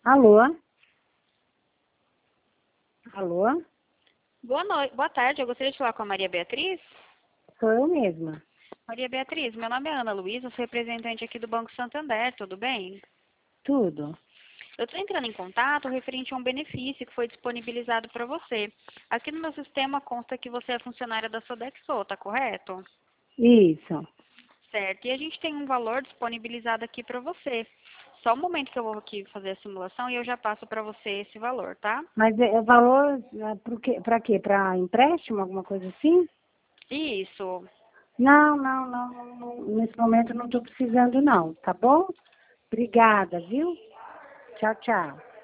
Alô? Alô? Boa tarde, eu gostaria de falar com a Maria Beatriz. Sou eu mesma. Maria Beatriz, meu nome é Ana Luísa, sou representante aqui do Banco Santander, tudo bem? Tudo. Eu estou entrando em contato referente a um benefício que foi disponibilizado para você. Aqui no meu sistema consta que você é funcionária da Sodexo, tá correto? Isso. Certo, e a gente tem um valor disponibilizado aqui para você. Só um momento que eu vou aqui fazer a simulação e eu já passo para você esse valor, tá? Mas é valor para quê? Para empréstimo, alguma coisa assim? Isso. Não. Nesse momento não estou precisando não, tá bom? Obrigada, viu? Tchau, tchau.